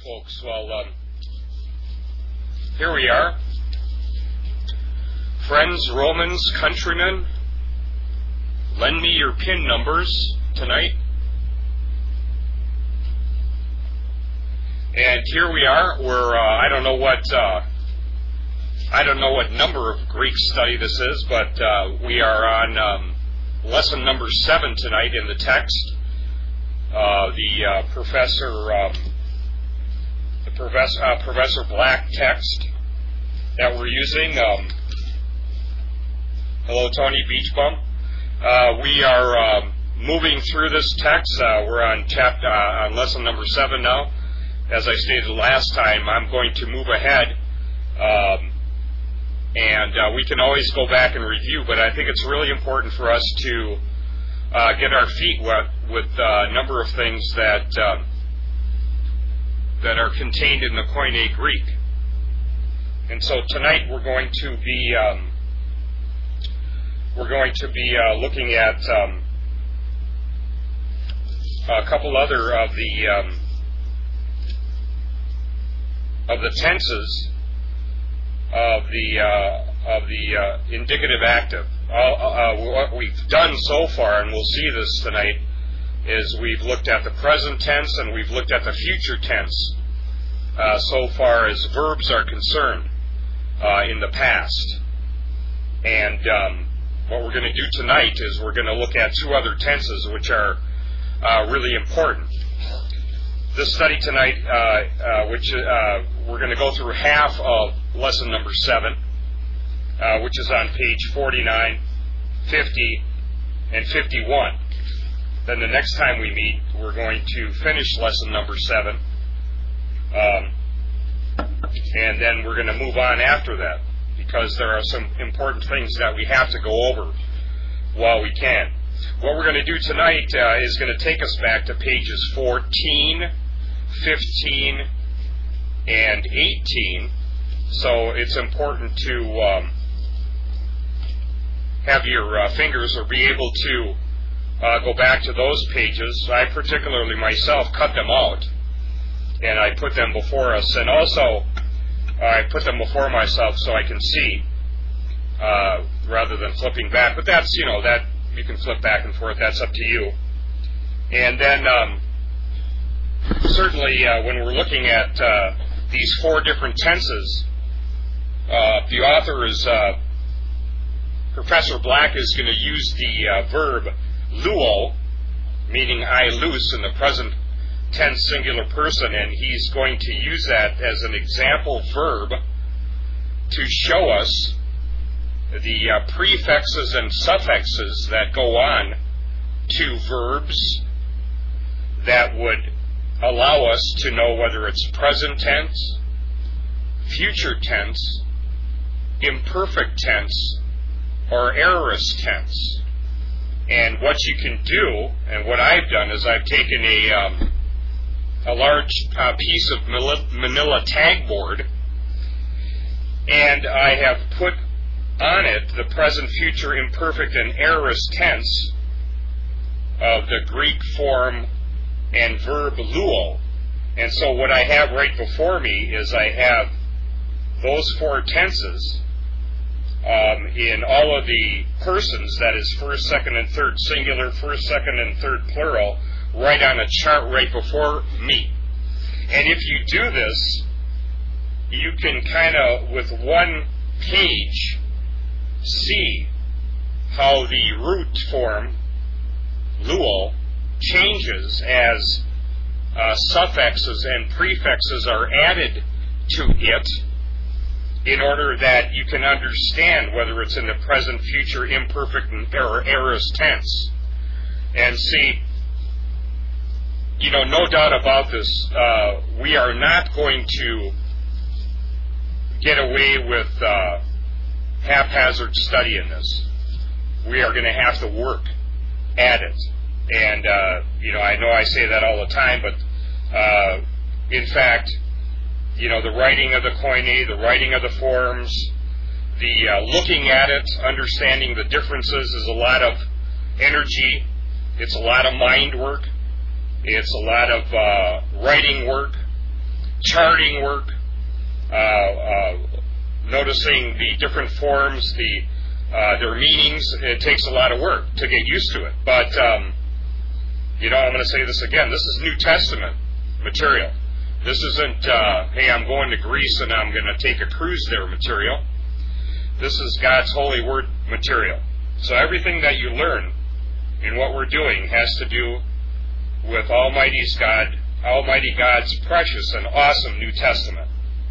folks. Well, here we are. Friends, Romans, countrymen, lend me your PIN numbers tonight. And here we are. We're I don't know what number of Greek study this is, but we are on lesson number 7 tonight in the text. Professor Black text that we're using. Hello, Tony Beachbum. We are moving through this text. We're on lesson number 7 now. As I stated last time, I'm going to move ahead, and we can always go back and review. But I think it's really important for us to get our feet wet with a number of things that are contained in the Koine Greek. And so tonight we're going to be looking at a couple other of the tenses of the indicative active. What we've done so far, and we'll see this tonight, is we've looked at the present tense and we've looked at the future tense so far as verbs are concerned in the past. And what we're going to do tonight is we're going to look at 2 other tenses which are really important. This study tonight, we're going to go through half of lesson number 7, which is on page 49, 50, and 51. Then the next time we meet, we're going to finish lesson number 7, and then we're going to move on after that, because there are some important things that we have to go over while we can. What we're going to do tonight is going to take us back to pages 14, 15, and 18, so it's important to have your fingers or be able to go back to those pages. I particularly myself cut them out and I put them before us, and also I put them before myself so I can see rather than flipping back. But that's, that you can flip back and forth, that's up to you. And then certainly when we're looking at these 4 different tenses, the author is Professor Black is going to use the verb luo, meaning I loose in the present tense singular person, and he's going to use that as an example verb to show us the prefixes and suffixes that go on to verbs that would allow us to know whether it's present tense, future tense, imperfect tense, or aorist tense. And what you can do, and what I've done, is I've taken a large piece of manila tag board, and I have put on it the present, future, imperfect, and aorist tense of the Greek form and verb luo. And so what I have right before me is I have those 4 tenses in all of the persons, that is first, second, and third singular, first, second, and third plural, right on a chart right before me. And if you do this, you can kind of, with one page, see how the root form, luo, changes as suffixes and prefixes are added to it, in order that you can understand whether it's in the present, future, imperfect, or aorist tense. And see, no doubt about this, we are not going to get away with haphazard study in this. We are going to have to work at it. And, I know I say that all the time, but in fact, the writing of the Koine, the writing of the forms, the looking at it, understanding the differences is a lot of energy. It's a lot of mind work. It's a lot of writing work. charting work, noticing the different forms, their meanings. It takes a lot of work to get used to it. But, I'm going to say this again. This is New Testament material. This isn't, hey, I'm going to Greece and I'm going to take a cruise there material. This is God's holy word material. So everything that you learn in what we're doing has to do with Almighty God's precious and awesome New Testament.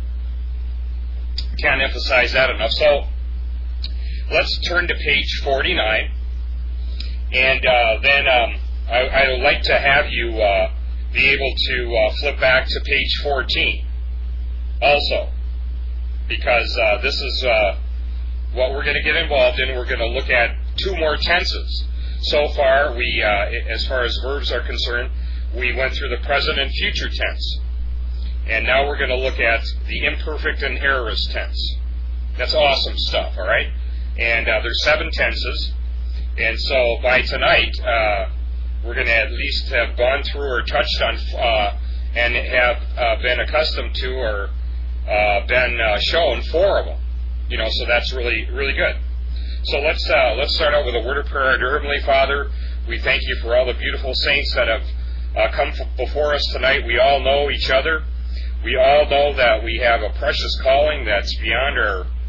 Can't emphasize that enough. So let's turn to page 49, and then I would like to have you be able to flip back to page 14 also, because this is what we're going to get involved in. We're going to look at two more tenses. So far, we, as far as verbs are concerned, we went through the present and future tense. And now we're going to look at the imperfect and aorist tense. That's awesome stuff, all right? And there's 7 tenses. And so by tonight, we're going to at least have gone through or touched on and have been accustomed to or been shown 4 of them. So that's really, really good. So let's start out with a word of prayer. Dear Heavenly Father, we thank you for all the beautiful saints that have come before us tonight. We all know each other. We all know that we have a precious calling that's beyond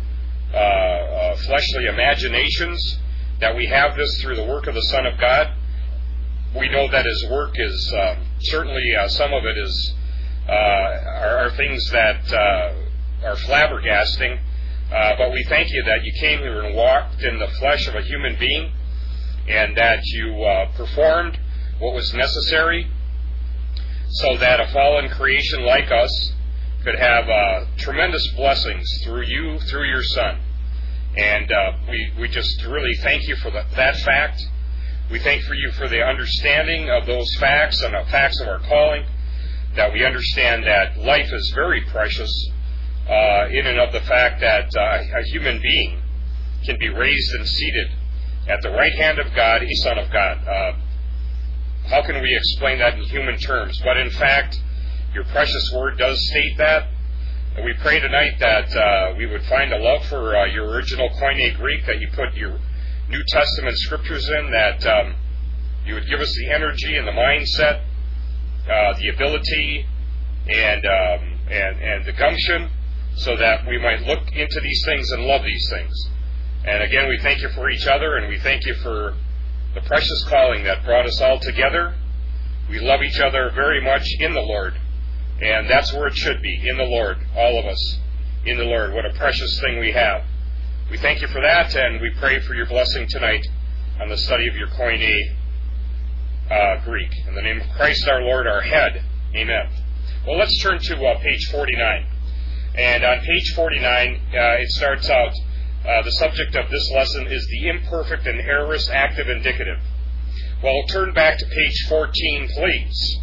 our fleshly imaginations, that we have this through the work of the Son of God. We know that His work is certainly some of it is are things that are flabbergasting. But we thank you that you came here and walked in the flesh of a human being, and that you performed what was necessary so that a fallen creation like us could have tremendous blessings through you, through your Son. And we just really thank you for that fact. We thank you for the understanding of those facts and the facts of our calling, that we understand that life is very precious, in and of the fact that a human being can be raised and seated at the right hand of God, a Son of God. How can we explain that in human terms? But in fact, your precious word does state that. And we pray tonight that we would find a love for your original Koine Greek, that you put your New Testament scriptures in, that you would give us the energy and the mindset, the ability, and the gumption, so that we might look into these things and love these things. And again, we thank you for each other, and we thank you for the precious calling that brought us all together. We love each other very much in the Lord, and that's where it should be, in the Lord, all of us, in the Lord. What a precious thing we have. We thank you for that, and we pray for your blessing tonight on the study of your Koine Greek. In the name of Christ our Lord, our head. Amen. Well, let's turn to page 49. And on page 49, it starts out, the subject of this lesson is the imperfect and aorist active indicative. Well, turn back to page 14, please.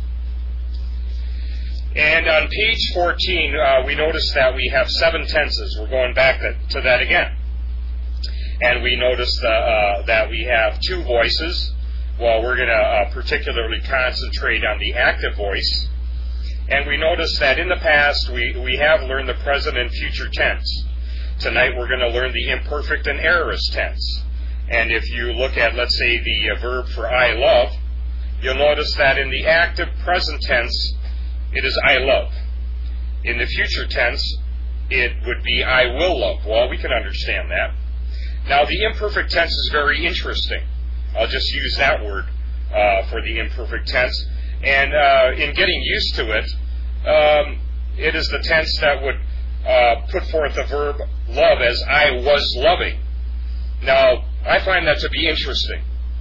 And on page 14, we notice that we have 7 tenses. We're going back to that again. And we notice that we have 2 voices. Well, we're going to particularly concentrate on the active voice. And we notice that in the past, we have learned the present and future tense. Tonight, we're going to learn the imperfect and aorist tense. And if you look at, let's say, the verb for I love, you'll notice that in the active present tense, it is I love. In the future tense, it would be I will love. Well, we can understand that. Now, the imperfect tense is very interesting. I'll just use that word for the imperfect tense. And in getting used to it, it is the tense that would put forth the verb love as I was loving. Now, I find that to be interesting.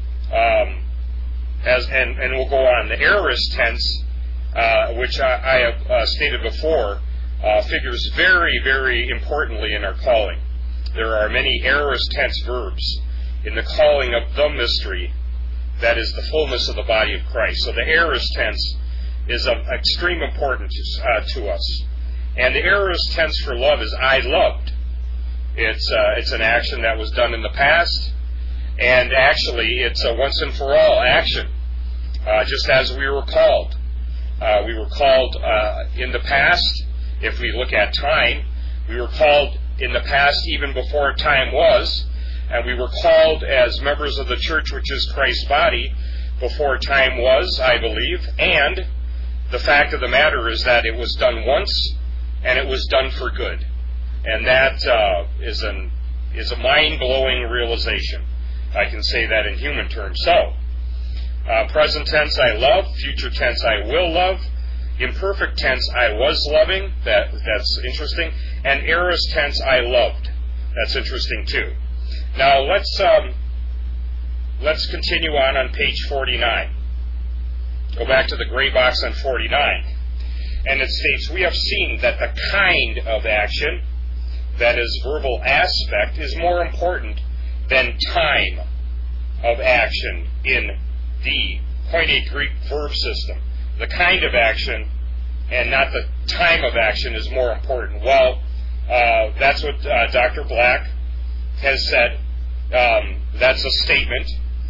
And we'll go on. The aorist tense, which I have stated before, figures very, very importantly in our calling. There are many aorist tense verbs in the calling of the mystery, that is the fullness of the body of Christ. So the aorist tense is of extreme importance to us. And the aorist tense for love is I loved. It's an action that was done in the past, and actually it's a once and for all action, just as we were called. We were called in the past, if we look at time, we were called in the past even before time was, and we were called as members of the church, which is Christ's body, before time was, I believe. And the fact of the matter is that it was done once, and it was done for good. And that is a mind-blowing realization. I can say that in human terms. So, present tense, I love. Future tense, I will love. Imperfect tense, I was loving. That's interesting. And aorist tense, I loved. That's interesting too. Now let's continue on page 49. Go back to the gray box on 49. And it states, we have seen that the kind of action, that is verbal aspect, is more important than time of action in the Koine Greek verb system. The kind of action and not the time of action is more important. Well, that's what Dr. Black has said. That's a statement.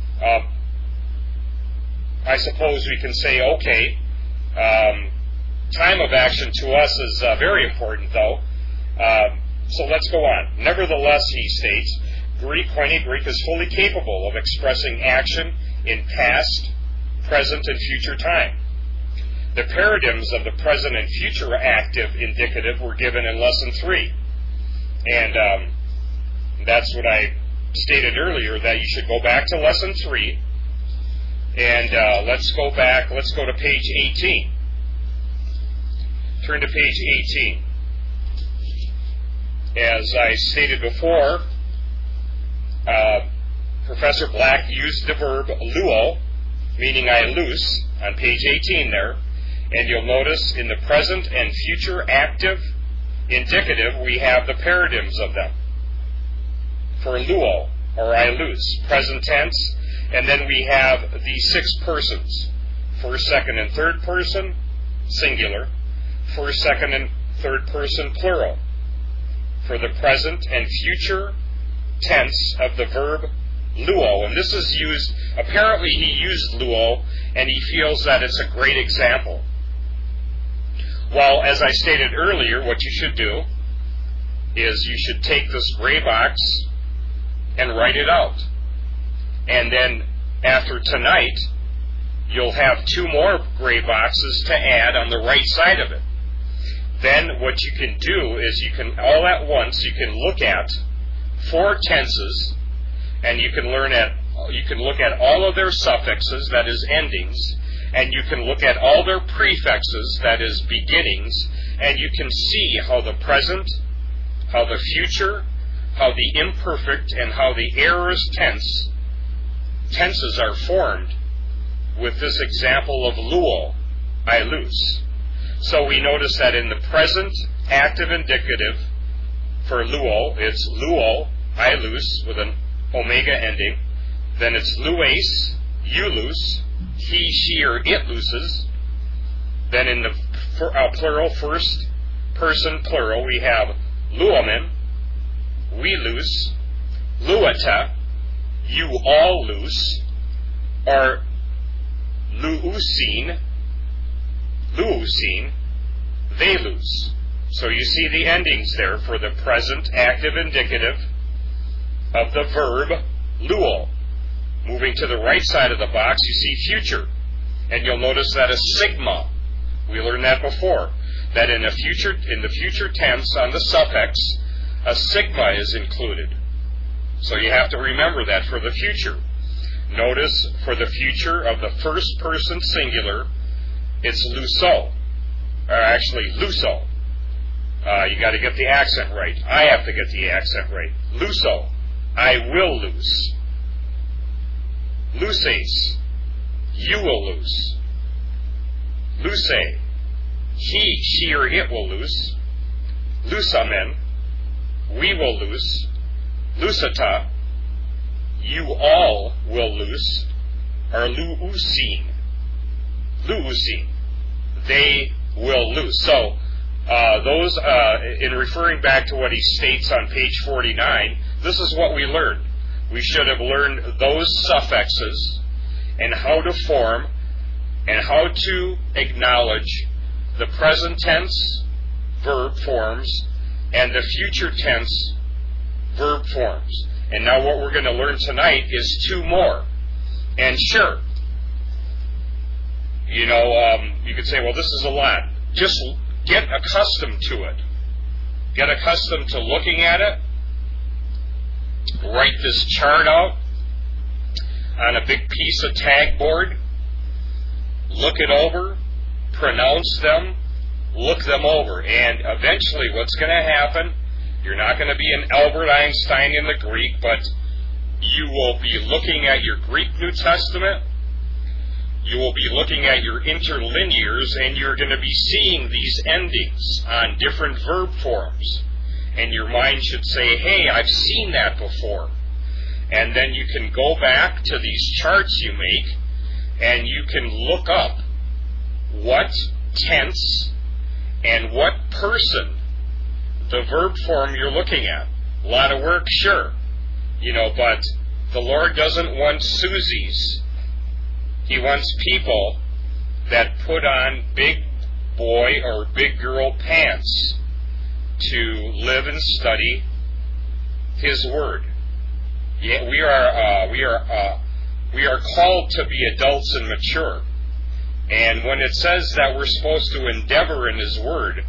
I suppose we can say, okay, time of action to us is very important, though. So let's go on. Nevertheless, he states, Koine Greek is fully capable of expressing action in past, present, and future time. The paradigms of the present and future active indicative were given in Lesson 3. And that's what I stated earlier, that you should go back to Lesson 3. And let's go to page 18. Turn to page 18. As I stated before, Professor Black used the verb luo, meaning I loose, on page 18 there. And you'll notice in the present and future active indicative, we have the paradigms of them. For luo, or I loose, present tense, and then we have the 6 persons. First, second, and third person, singular. First, second, and third person, plural. For the present and future tense of the verb luo. And this is used, apparently he used luo, and he feels that it's a great example. Well, as I stated earlier, what you should do is you should take this gray box and write it out. And then after tonight, you'll have 2 more gray boxes to add on the right side of it. Then what you can do is you can, all at once, you can look at 4 tenses, and you can look at all of their suffixes, that is endings, and you can look at all their prefixes, that is beginnings, and you can see how the present, how the future, how the imperfect, and how the aorist tenses are formed with this example of luo, I loose. So we notice that in the present active indicative for luo, it's luo, I loose, with an omega ending. Then it's lues, you loose, he, she, or it looses. Then in the plural, first person plural, we have luomen, we loose, luata, you all loose, or luusin, they loose. So you see the endings there for the present active indicative of the verb luo. Moving to the right side of the box, you see future. And you'll notice that a sigma, we learned that before, that in the future tense on the suffix, a sigma is included. So you have to remember that for the future. Notice for the future of the first person singular, it's luso, or actually luso. You got to get the accent right. I have to get the accent right. Luso, I will loose. Luces, you will loose. Luce, he, she, or it will loose. Lusamen, we will loose. Lusata, you all will loose. Or luusin, they will loose. So, those, in referring back to what he states on page 49, this is what we learned. We should have learned those suffixes and how to form and how to acknowledge the present tense verb forms and the future tense verb forms. And now what we're going to learn tonight is two more. And sure, you could say, well, this is a lot. Just get accustomed to it. Get accustomed to looking at it. Write this chart out on a big piece of tag board. Look it over. Pronounce them. Look them over. And eventually what's going to happen, you're not going to be an Albert Einstein in the Greek, but you will be looking at your Greek New Testament. You will be looking at your interlinears, and you're going to be seeing these endings on different verb forms. And your mind should say, hey, I've seen that before. And then you can go back to these charts you make, and you can look up what tense and what person the verb form you're looking at. A lot of work, sure. But the Lord doesn't want Susies. He wants people that put on big boy or big girl pants to live and study His Word. Yeah, we are called to be adults and mature. And when it says that we're supposed to endeavor in His Word,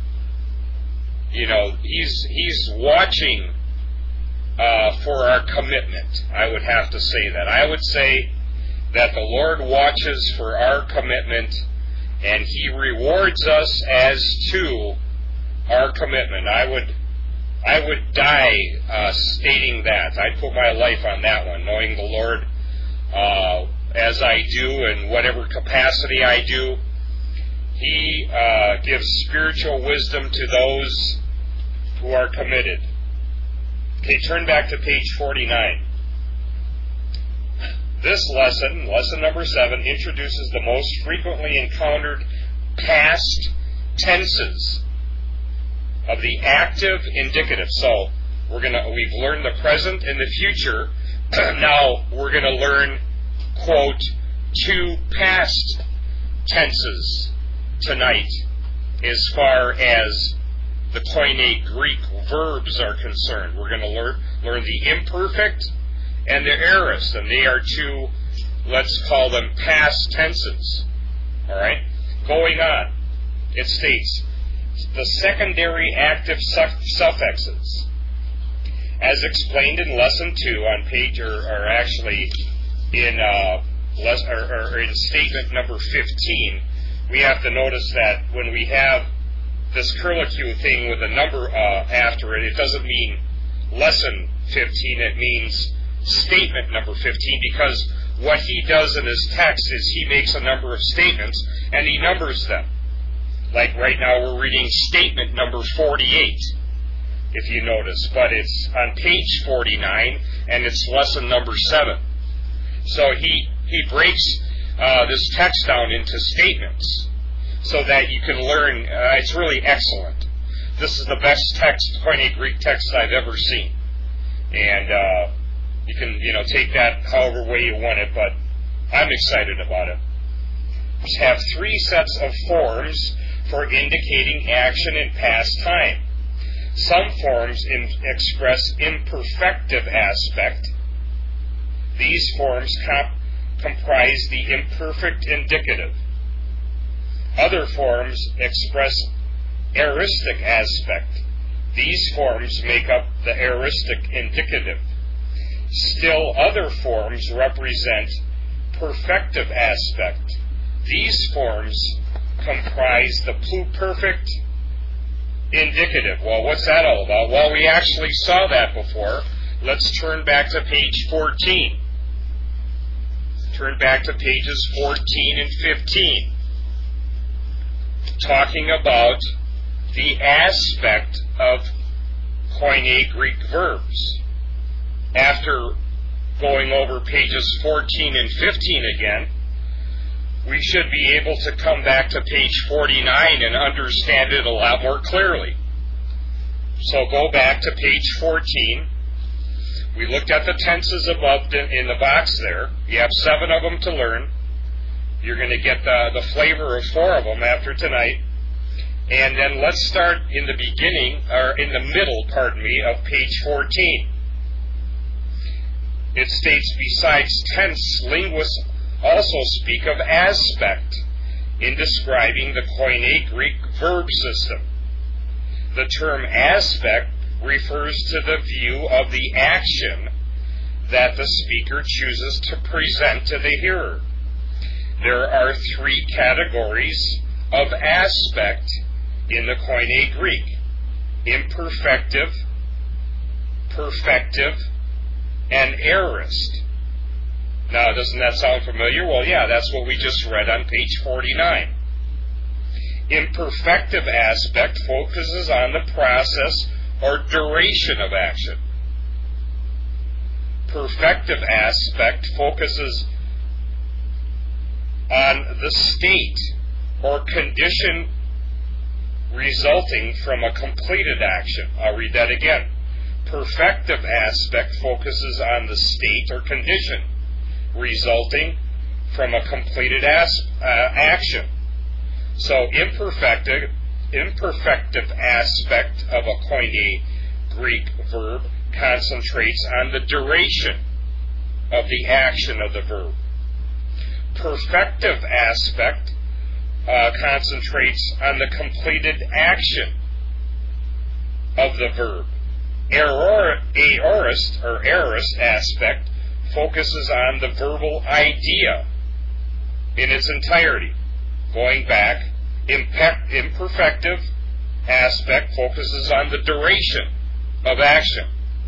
He's watching for our commitment. I would have to say that. I would say that the Lord watches for our commitment, and He rewards us as to our commitment. I would die stating that. I'd put my life on that one, knowing the Lord as I do in whatever capacity I do. He gives spiritual wisdom to those who are committed. Okay, turn back to page 49. This lesson, lesson number 7, introduces the most frequently encountered past tenses of the active indicative. So we've learned the present and the future. Now we're going to learn, quote, 2 past tenses tonight as far as the Koine Greek verbs are concerned. We're going to learn the imperfect and the aorist, and they are 2, let's call them past tenses. All right? Going on, it states, the secondary active suffixes, as explained in lesson 2 on page, or actually in statement number 15, we have to notice that when we have this curlicue thing with a number after it, it doesn't mean lesson 15, it means statement number 15, because what he does in his text is he makes a number of statements and he numbers them. Like right now we're reading statement number 48, if you notice, but it's on page 49 and it's lesson number 7. So he breaks this text down into statements so that you can learn. It's really excellent. This is the best text, Koine Greek text I've ever seen. And you can, take that however way you want it, but I'm excited about it. We have 3 sets of forms for indicating action in past time. Some forms express imperfective aspect. These forms comprise the imperfect indicative. Other forms express aoristic aspect. These forms make up the aoristic indicative. Still other forms represent perfective aspect. These forms comprise the pluperfect indicative. Well, what's that all about? Well, we actually saw that before. Let's turn back to page 14. Turn back to pages 14 and 15. Talking about the aspect of Koine Greek verbs. After going over pages 14 and 15 again, we should be able to come back to page 49 and understand it a lot more clearly. So go back to page 14. We looked at the tenses above in the box there. You have 7 of them to learn. You're going to get the flavor of 4 of them after tonight. And then let's start in the beginning, or in the middle, pardon me, of page 14. It states, besides tense, linguists also speak of aspect in describing the Koine Greek verb system. The term aspect refers to the view of the action that the speaker chooses to present to the hearer. There are 3 categories of aspect in the Koine Greek: imperfective, perfective, and aorist. Now, doesn't that sound familiar? Well, yeah, that's what we just read on page 49. Imperfective aspect focuses on the process or duration of action. Perfective aspect focuses on the state or condition resulting from a completed action. I'll read that again. Perfective aspect focuses on the state or condition resulting from a completed action. So imperfective aspect of a Koine Greek verb concentrates on the duration of the action of the verb. Perfective aspect concentrates on the completed action of the verb. Aorist aspect focuses on the verbal idea in its entirety. Going back, imperfective aspect focuses on the duration of action.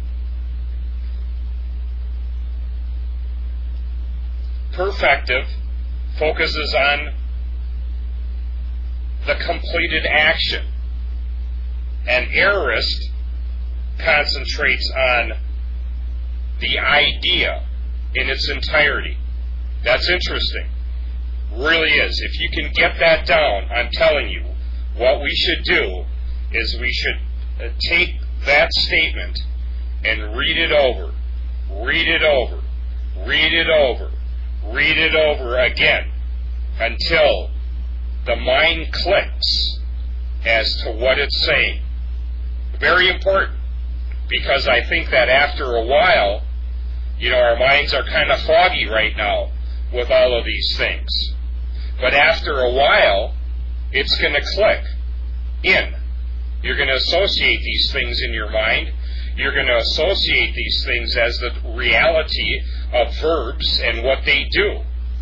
Perfective focuses on the completed action. And aorist concentrates on the idea in its entirety. That's interesting. Really is. If you can get that down, I'm telling you, what we should do is we should take that statement and read it over, read it over, read it over, read it over again until the mind clicks as to what it's saying. Very important, because I think that after a while, our minds are kind of foggy right now with all of these things. But after a while, it's going to click in. You're going to associate these things in your mind. You're going to associate these things as the reality of verbs and what they do.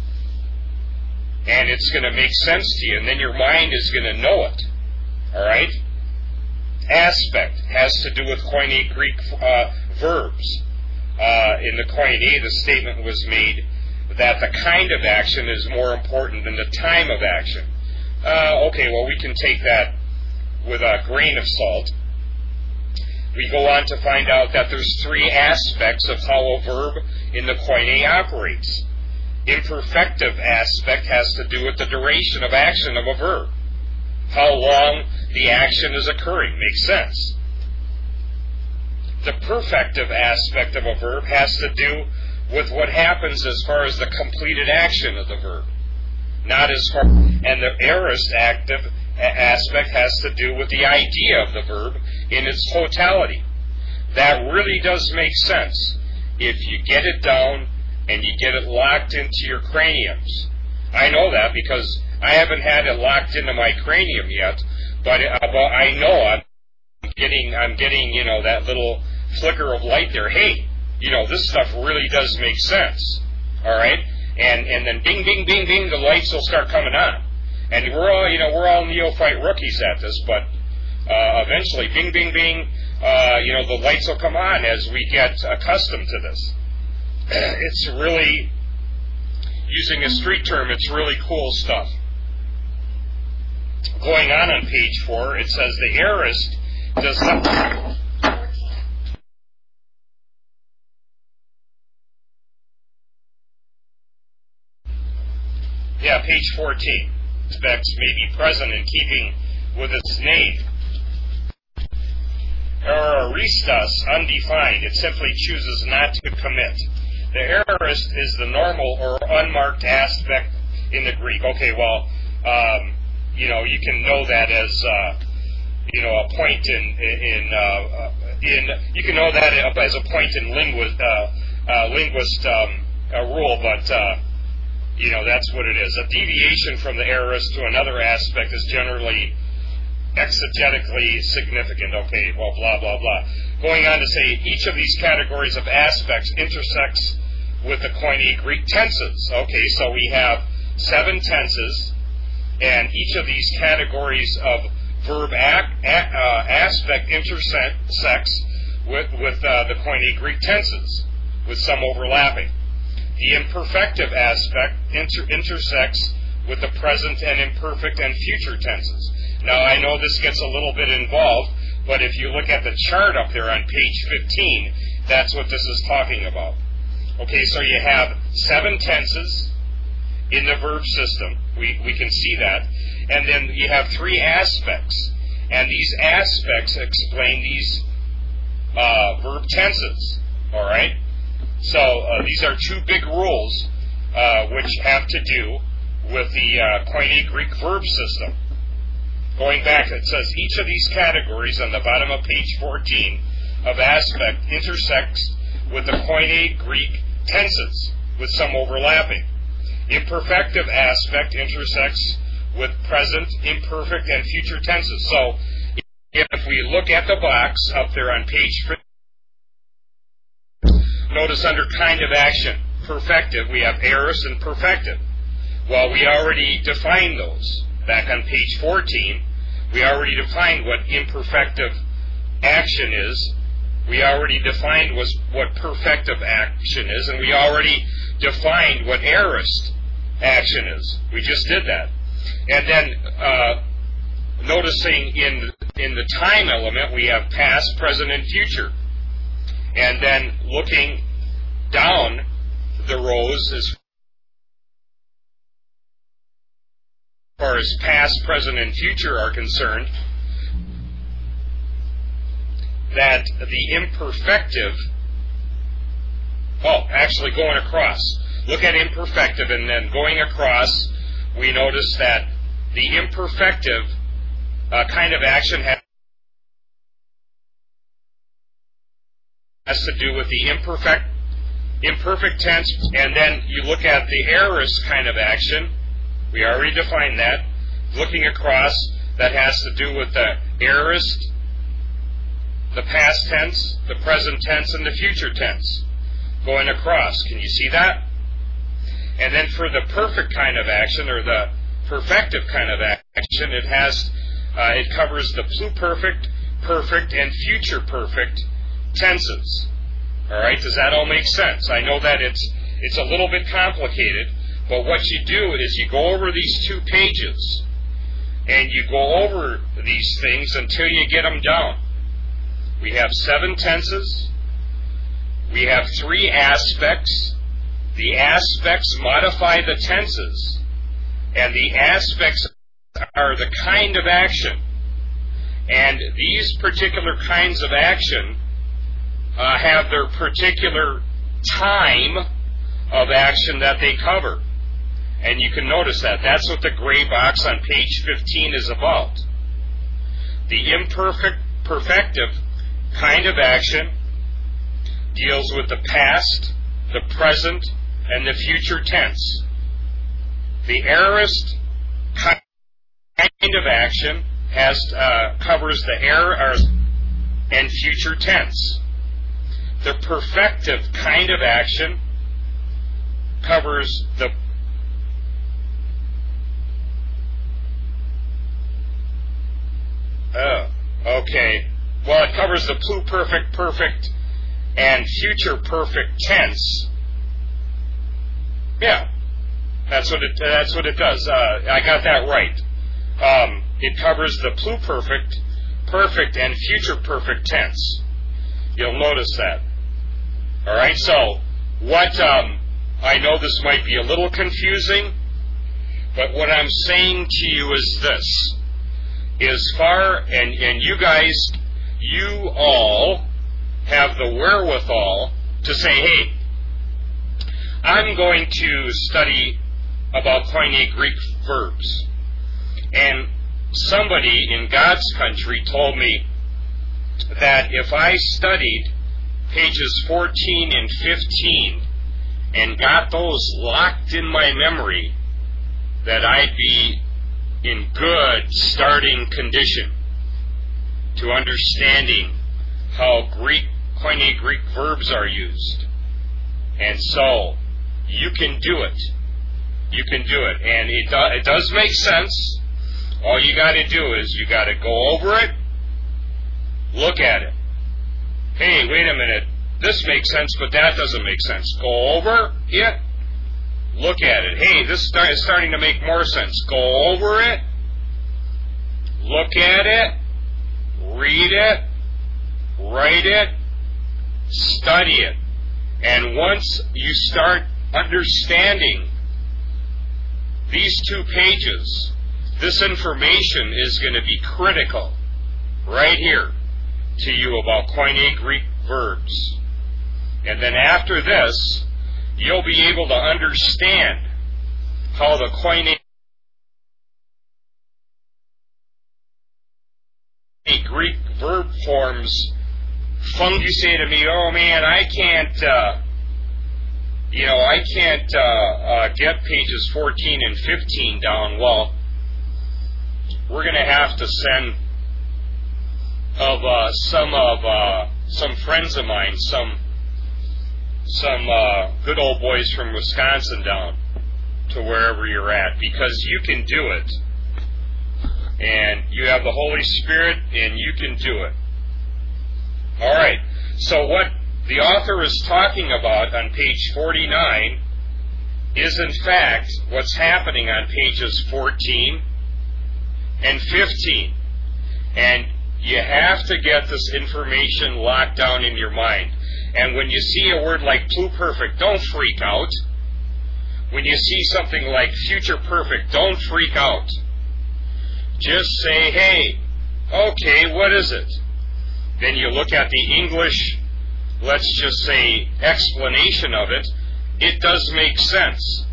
And it's going to make sense to you, and then your mind is going to know it. All right? Aspect has to do with Koine Greek verbs. In the Koine, the statement was made that the kind of action is more important than the time of action. Okay, well, we can take that with a grain of salt. We go on to find out that there's 3 aspects of how a verb in the Koine operates. Imperfective aspect has to do with the duration of action of a verb. How long the action is occurring. Makes sense. The perfective aspect of a verb has to do with what happens as far as the completed action of the verb. Not as far, and the aorist aspect has to do with the idea of the verb in its totality. That really does make sense if you get it down and you get it locked into your craniums. I know that because I haven't had it locked into my cranium yet, but I know I'm getting that little flicker of light there. Hey, this stuff really does make sense. All right? And then bing, bing, bing, bing, the lights will start coming on. And we're all neophyte rookies at this, but eventually, bing, bing, bing, the lights will come on as we get accustomed to this. It's really, using a street term, it's really cool stuff. Going on page 4, it says the aorist does not... Yeah, page 14. Aspects may be present in keeping with its name. Aoristas, undefined. It simply chooses not to commit. The aorist is the normal or unmarked aspect in the Greek. Okay, well, you can know that as a point you can know that as a point in linguist rule, but that's what it is. A deviation from the aorist to another aspect is generally exegetically significant. Okay, well, blah, blah, blah. Going on to say, each of these categories of aspects intersects with the Koine Greek tenses. Okay, so we have 7 tenses, and each of these categories of verb aspect intersects with the Koine Greek tenses, with some overlapping. The imperfective aspect intersects with the present and imperfect and future tenses. Now, I know this gets a little bit involved, but if you look at the chart up there on page 15, that's what this is talking about. Okay, so you have 7 tenses in the verb system. We can see that. And then you have 3 aspects. And these aspects explain these verb tenses. All right? So these are 2 big rules which have to do with the Koine Greek verb system. Going back, it says each of these categories on the bottom of page 14 of aspect intersects with the Koine Greek tenses with some overlapping. Imperfective aspect intersects with present, imperfect, and future tenses. So if we look at the box up there on page 15, notice under kind of action, perfective, we have aorist and perfective. Well, we already defined those. Back on page 14, we already defined what imperfective action is. We already defined what perfective action is, and we already defined what aorist action is. We just did that. And then noticing in the time element, we have past, present, and future. And then looking down the rows as far as past, present, and future are concerned, that the imperfective, actually going across, look at imperfective and then going across, we notice that the imperfective kind of action has to do with the imperfect tense, and then you look at the aorist kind of action. We already defined that. Looking across, that has to do with the aorist, the past tense, the present tense, and the future tense. Going across, can you see that? And then for the perfect kind of action, or the perfective kind of action, it covers the pluperfect, perfect, and future perfect tenses. All right, does that all make sense? I know that it's a little bit complicated, but what you do is you go over these 2 pages, and you go over these things until you get them down. We have 7 tenses. We have 3 aspects. The aspects modify the tenses, and the aspects are the kind of action. And these particular kinds of action have their particular time of action that they cover. And you can notice that. That's what the gray box on page 15 is about. The perfective kind of action deals with the past, the present, and the future tense. The aorist kind of action covers the aorist and future tense. The perfective kind of action covers the it covers the pluperfect, perfect, and future perfect tense. Yeah, that's what it does. I got that right. It covers the pluperfect, perfect, and future perfect tense. You'll notice that. All right. So what? I know this might be a little confusing, but what I'm saying to you is this: and you guys, you all have the wherewithal to say, hey, I'm going to study about Koine Greek verbs. And somebody in God's country told me that if I studied pages 14 and 15 and got those locked in my memory, that I'd be in good starting condition to understanding how Koine Greek verbs are used. And so, you can do it. You can do it. And it does make sense. All you got to do is you got to go over it, look at it. Hey, wait a minute. This makes sense, but that doesn't make sense. Go over it, look at it. Hey, this is starting to make more sense. Go over it, look at it, read it, write it, study it. And once you start understanding these 2 pages, this information is going to be critical right here to you about Koine Greek verbs. And then after this, you'll be able to understand how the Koine Greek verb forms function. You say to me, oh man, I can't get pages 14 and 15 down. Well, we're going to have to send some friends of mine, some good old boys from Wisconsin down to wherever you're at, because you can do it. And you have the Holy Spirit, and you can do it. All right. So what the author is talking about on page 49 is, in fact, what's happening on pages 14 and 15. And you have to get this information locked down in your mind. And when you see a word like pluperfect, don't freak out. When you see something like future perfect, don't freak out. Just say, hey, okay, what is it? Then you look at the English, let's just say, explanation of it. It does make sense.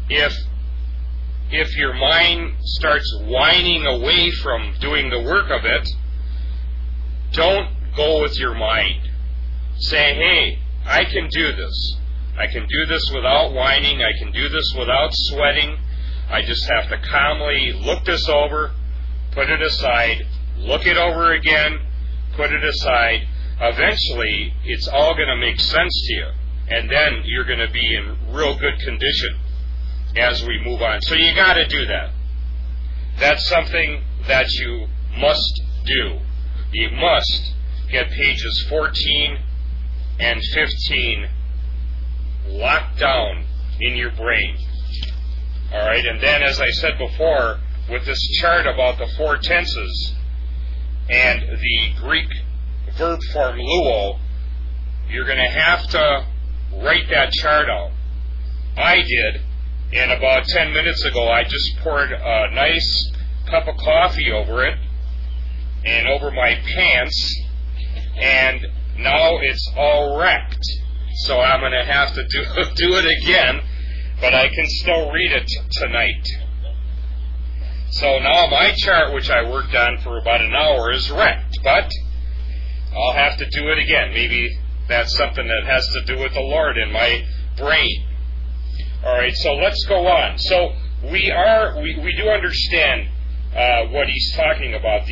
If your mind starts whining away from doing the work of it, don't go with your mind. Say, hey, I can do this. I can do this without whining. I can do this without sweating. I just have to calmly look this over, put it aside, look it over again, put it aside. Eventually, it's all going to make sense to you. And then you're going to be in real good condition as we move on. So you got to do that. That's something that you must do. You must get pages 14 and 15 locked down in your brain. All right, and then as I said before, with this chart about the 4 tenses and the Greek verb form luo, you're going to have to write that chart out. I did, and about 10 minutes ago I just poured a nice cup of coffee over it and over my pants, and now it's all wrecked. So I'm going to have to do it again, but I can still read it tonight. So now my chart, which I worked on for about an hour, is wrecked, but I'll have to do it again. Maybe that's something that has to do with the Lord in my brain. All right, so let's go on. So we do understand what he's talking about,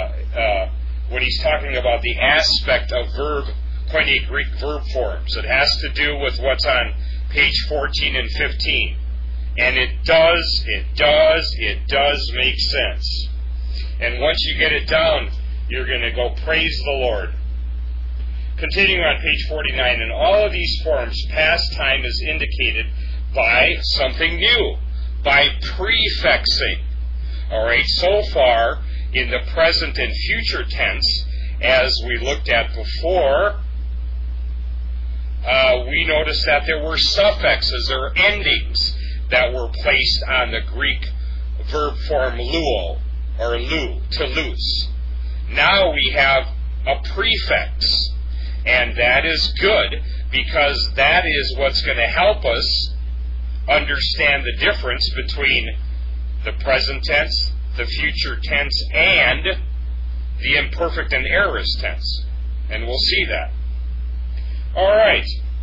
the aspect of Koine Greek verb forms. It has to do with what's on page 14 and 15. And it does make sense. And once you get it down, you're going to go praise the Lord. Continuing on page 49, in all of these forms, past time is indicated by something new, by prefixing. All right, so far in the present and future tense, as we looked at before, we noticed that there were suffixes or endings that were placed on the Greek verb form luo, or lu, to loose. Now we have a prefix, and that is good, because that is what's going to help us understand the difference between the present tense, the future tense, and the imperfect and aorist tense. And we'll see that. All right.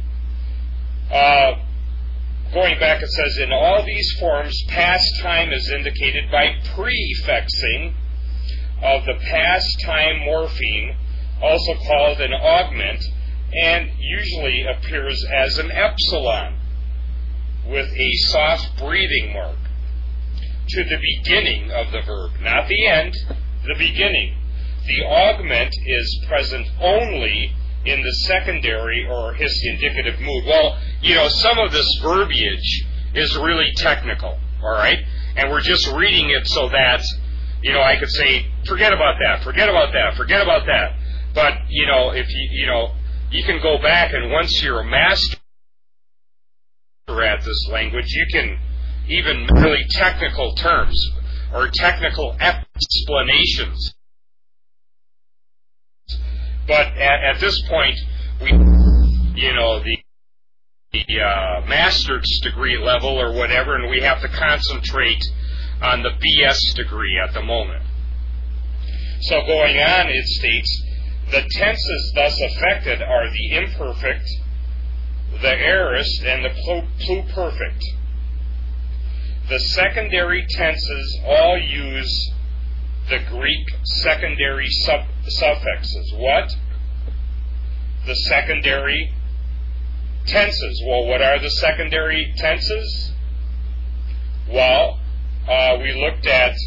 Going back, it says, in all these forms, past time is indicated by prefixing of the past time morpheme, also called an augment, and usually appears as an epsilon with a soft breathing mark to the beginning of the verb, not the end, the beginning. The augment is present only in the secondary or his indicative mood. Well, some of this verbiage is really technical, all right? And we're just reading it so that, I could say, forget about that, forget about that, forget about that. But, if you can go back, and once you're a master at this language, you can even really technical terms or technical explanations. But at this point, the master's degree level or whatever, and we have to concentrate on the BS degree at the moment. So going on, it states, the tenses thus affected are the imperfect, the aorist, and the pluperfect. The secondary tenses all use the Greek secondary suffixes. What? The secondary tenses. Well, what are the secondary tenses? Well, we looked at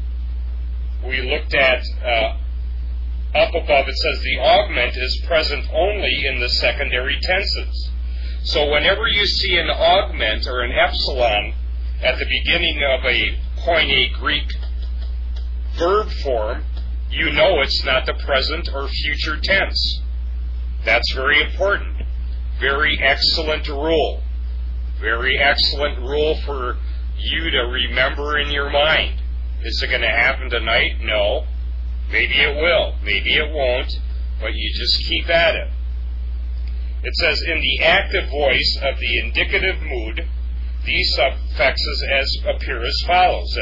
up above, it says the augment is present only in the secondary tenses. So whenever you see an augment or an epsilon at the beginning of a Koine Greek verb form, you know it's not the present or future tense. That's very important. Very excellent rule. Very excellent rule for you to remember in your mind. Is it going to happen tonight? No. Maybe it will. Maybe it won't. But you just keep at it. It says, in the active voice of the indicative mood, these suffixes appear as follows.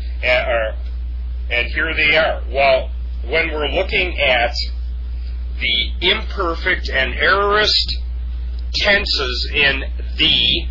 And here they are. Well, when we're looking at the imperfect and aorist tenses in the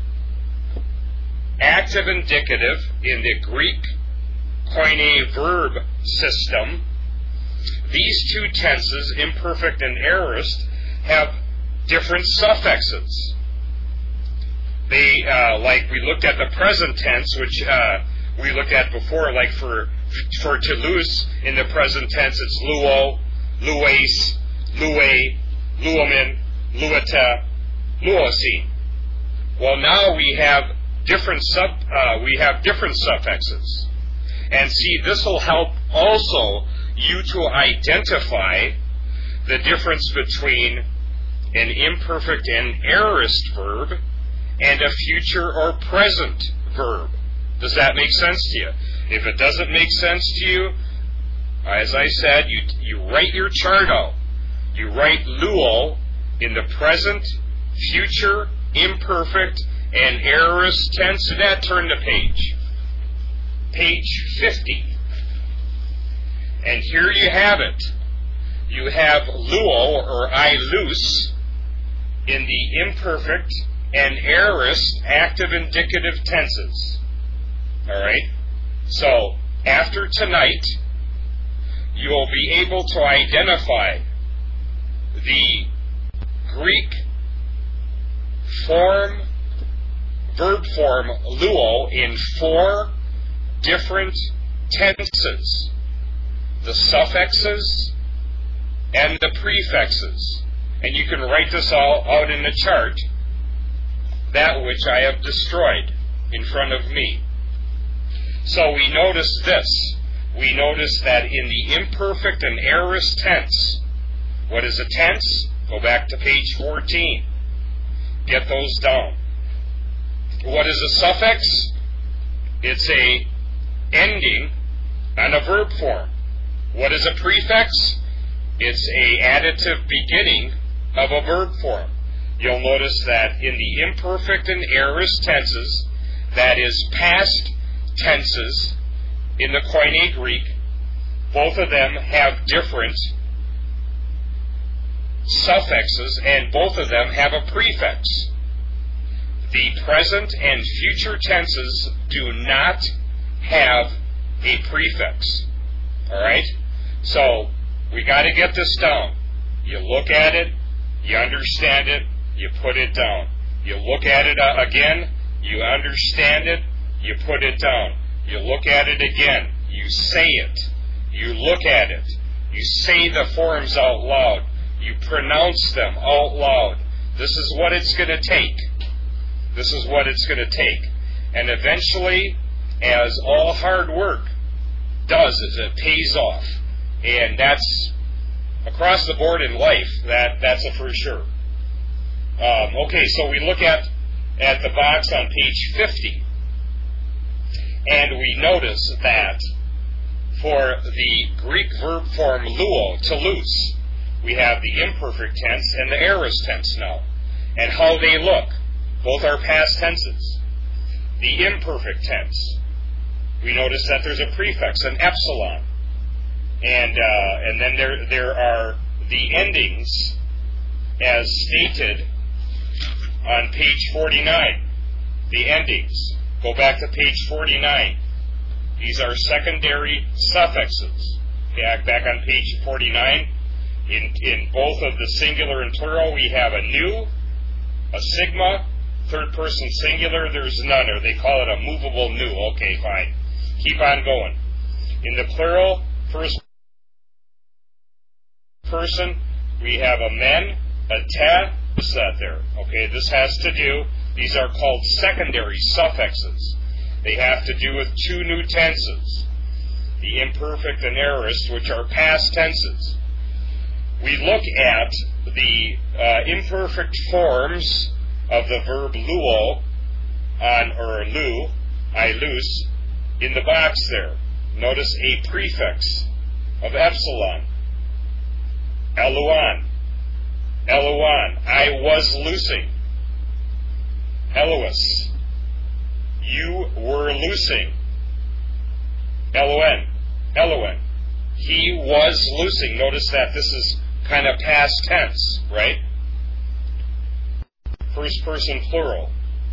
active indicative in the Greek Koine verb system, these two tenses, imperfect and aorist, have different suffixes. They, like we looked at the present tense, which we looked at before, like for Toulouse, in the present tense, it's luo, lues, lue, luomen, lueta, luosin. Well, now we have different suffixes. And see, this will help also you to identify the difference between an imperfect and aorist verb and a future or present verb. Does that make sense to you? If it doesn't make sense to you, as I said, you write your chart out. You write luo in the present, future, imperfect, and aorist tense. And that, turn the page. Page 50. And here you have it. You have luo, or I loose, in the imperfect and aorist active indicative tenses. All right? So, after tonight, you will be able to identify the Greek verb form luo in 4 different tenses. The suffixes and the prefixes. And you can write this all out in a chart, that which I have destroyed in front of me. So we notice this. We notice that in the imperfect and aorist tense, what is a tense? Go back to page 14. Get those down. What is a suffix? It's a ending on a verb form. What is a prefix? It's a additive beginning of a verb form. you'll notice that in the imperfect and aorist tenses, that is past tenses in the Koine Greek, both of them have different suffixes and both of them have a prefix. The present and future tenses do not have a prefix. Alright? So, we got to get this down. You look at it, you understand it, you put it down. You look at it again, you understand it, you put it down. You look at it again, you say it. You look at it, you say the forms out loud. You pronounce them out loud. This is what it's going to take. This is what it's going to take. And eventually, as all hard work does, is it pays off. And that's across the board in life, that's a for sure. Okay, so we look at the box on page 50, and we notice that for the Greek verb form luo, to loose, we have the imperfect tense and the aorist tense now, and how they look. Both are past tenses. The imperfect tense, we notice that there's a prefix, an epsilon, and then there are the endings as stated on page 49. The endings. Go back to page 49. These are secondary suffixes. Back on page 49. In both of the singular and plural, we have a nu, a sigma, third person singular, there's none, or they call it a movable nu. Okay, fine. Keep on going. In the plural, first person, we have a men, a te, what's that there? Okay, this has to do, these are called secondary suffixes. They have to do with two new tenses, the imperfect and aorist, which are past tenses. We look at the imperfect forms of the verb luo, or lu, I loose, in the box there. Notice a prefix of epsilon. Eluan. Eluan. I was loosing. Eluus. You were loosing. Eluen. Eluen. He was loosing. Notice that this is kind of past tense, right? First person plural.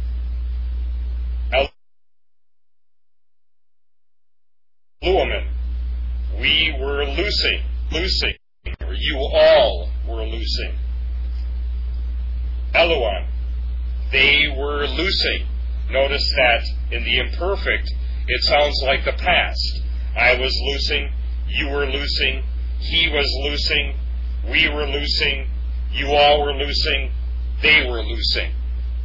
Luamen. We were loosing. Loosing. Or you all were loosing. Eluan. They were loosing. Notice that in the imperfect, it sounds like the past. I was loosing. You were loosing. He was loosing. We were loosing. You all were loosing. They were loosing.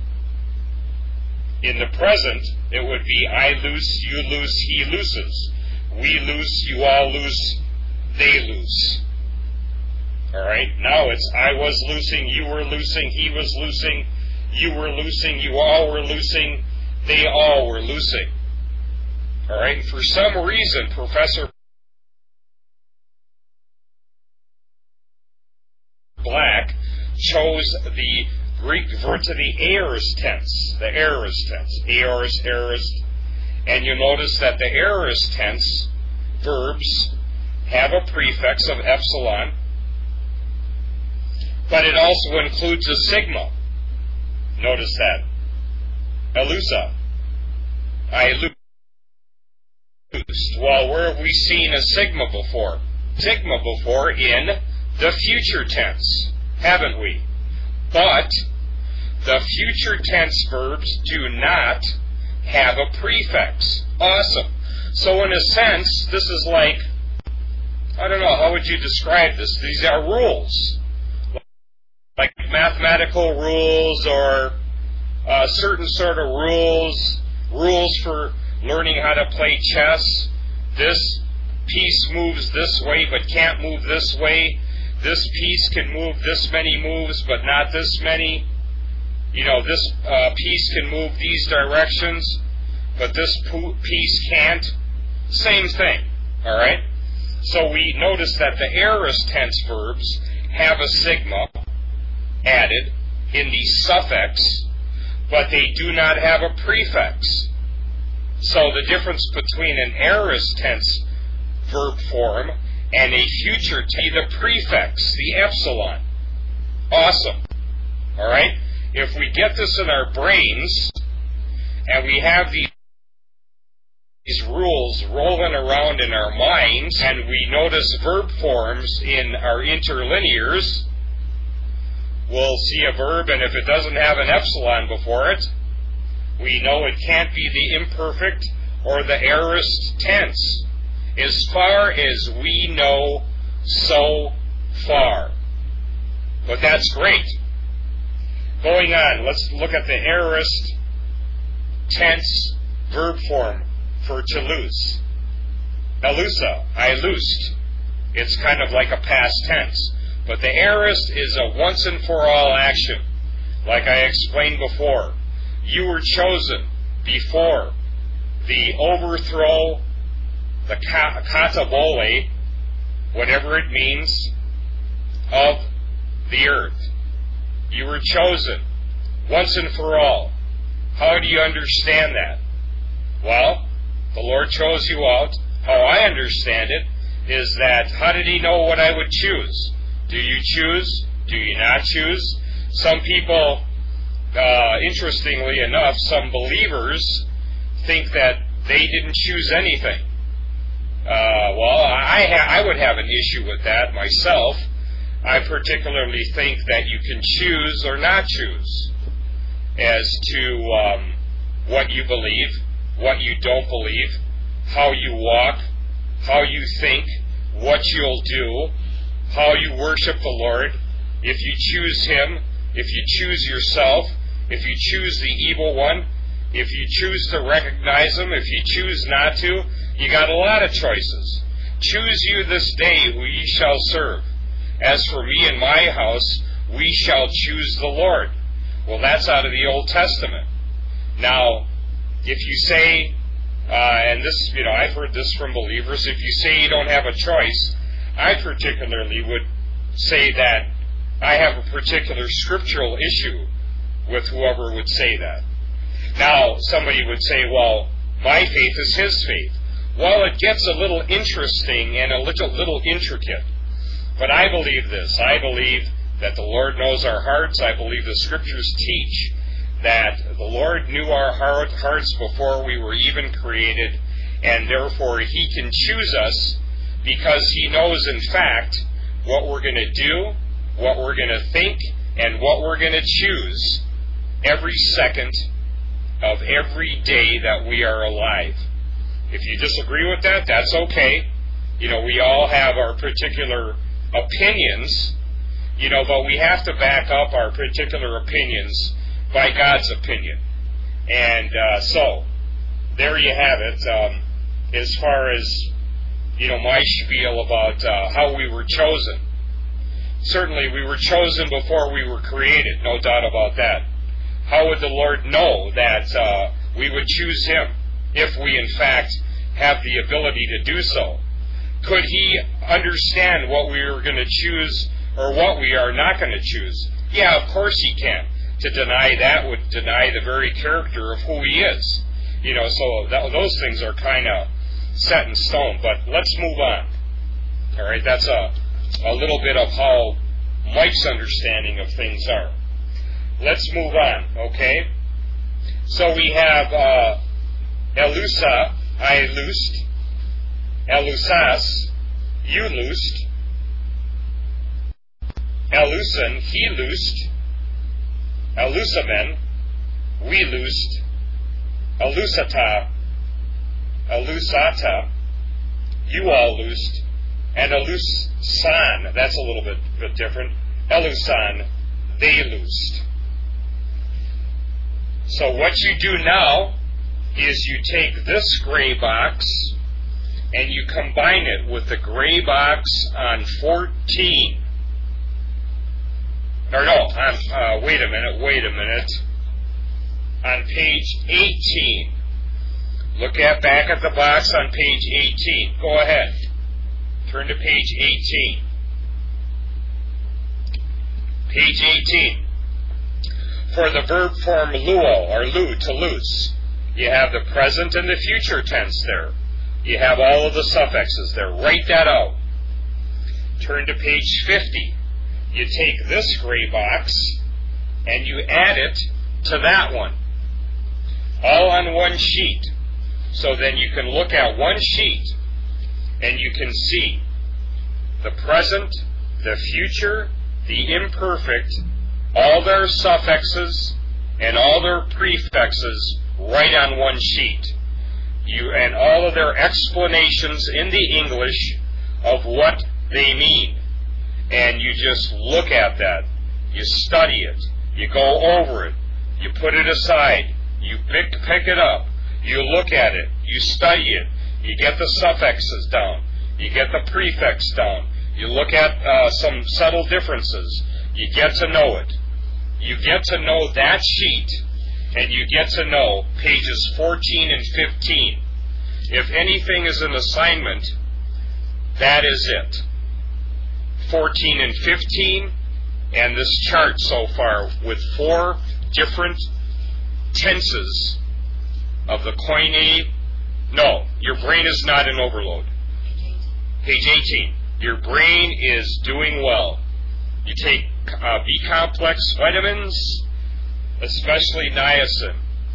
In the present, it would be I loose, you loose, he looses. We loose, you all loose, they loose. Alright, now it's I was loosing, you were loosing, he was loosing, you were loosing, you all were loosing, they all were loosing. Alright, for some reason, Professor Black chose the Greek verb to the aorist tense, aorist, and you notice that the aorist tense verbs have a prefix of epsilon, but it also includes a sigma. Notice that. Elusa. I loosed. Well, where have we seen a sigma before? Sigma before in the future tense, haven't we? But the future tense verbs do not have a prefix. Awesome. So in a sense, this is like, I don't know, how would you describe this? These are rules. Like mathematical rules or certain sort of rules for learning how to play chess. This piece moves this way but can't move this way. This piece can move this many moves, but not this many. You know, this piece can move these directions, but this piece can't. Same thing, all right? So we notice that the aorist tense verbs have a sigma added, in the suffix, but they do not have a prefix. So the difference between an aorist tense verb form and a future tense, the prefix, the epsilon. Awesome. All right? If we get this in our brains, and we have these rules rolling around in our minds, and we notice verb forms in our interlinears, we'll see a verb, and if it doesn't have an epsilon before it, we know it can't be the imperfect or the aorist tense. As far as we know so far. But that's great. Going on, let's look at the aorist tense verb form for to loose. Elusa, I loosed. It's kind of like a past tense. But the aorist is a once and for all action. Like I explained before, you were chosen before the overthrow, the katabole, whatever it means, of the earth. You were chosen once and for all. How do you understand that? Well, the Lord chose you out. How I understand it is that, how did He know what I would choose? Do you choose? Do you not choose? Some people, interestingly enough, some believers think that they didn't choose anything. Well, I would have an issue with that myself. I particularly think that you can choose or not choose as to what you believe, what you don't believe, how you walk, how you think, what you'll do, how you worship the Lord. If you choose Him, if you choose yourself, if you choose the evil one, if you choose to recognize Him, if you choose not to, you got a lot of choices. Choose you this day who ye shall serve. As for me and my house, we shall choose the Lord. Well, that's out of the Old Testament. Now, if you say, and this, I've heard this from believers, if you say you don't have a choice, I particularly would say that I have a particular scriptural issue with whoever would say that. Now, somebody would say, well, my faith is his faith. Well, it gets a little interesting and a little intricate. But I believe this. I believe that the Lord knows our hearts. I believe the Scriptures teach that the Lord knew our hearts before we were even created, and therefore He can choose us because He knows, in fact, what we're going to do, what we're going to think, and what we're going to choose every second of every day that we are alive. If you disagree with that, that's okay. We all have our particular opinions, but we have to back up our particular opinions by God's opinion. And so, there you have it. As far as, my spiel about how we were chosen. Certainly, we were chosen before we were created, no doubt about that. How would the Lord know that we would choose Him if we, in fact, have the ability to do so? Could He understand what we are going to choose or what we are not going to choose? Yeah, of course He can. To deny that would deny the very character of who He is. So those things are kind of set in stone. But let's move on. All right, that's a little bit of how Mike's understanding of things are. Let's move on, okay? So we have elusa, I loosed. Elusas, you loosed. Elusen, he loosed. Elusamen, we loosed. Elusata, elusata, you all loosed. And elusan, that's a little bit different. Elusan, they loosed. So what you do now is you take this gray box and you combine it with the gray box on 14. Or no, wait a minute. On page 18. Look back at the box on page 18. Go ahead. Turn to page 18. Page 18. for the verb form luo, or lu, to loose, you have the present and the future tense there. You have all of the suffixes there. Write that out. Turn to page 50. You take this gray box and you add it to that one. All on one sheet. So then you can look at one sheet and you can see the present, the future, the imperfect, all their suffixes and all their prefixes right on one sheet. And all of their explanations in the English of what they mean. And you just look at that. You study it. You go over it. You put it aside. You pick it up. You look at it. You study it. You get the suffixes down. You get the prefix down. You look at some subtle differences. You get to know it. You get to know that sheet, and you get to know pages 14 and 15. If anything is an assignment, that is it. 14 and 15, and this chart so far with 4 different tenses of the Koine. No, your brain is not in overload. Page 18. Your brain is doing well. You take B-complex vitamins, especially niacin,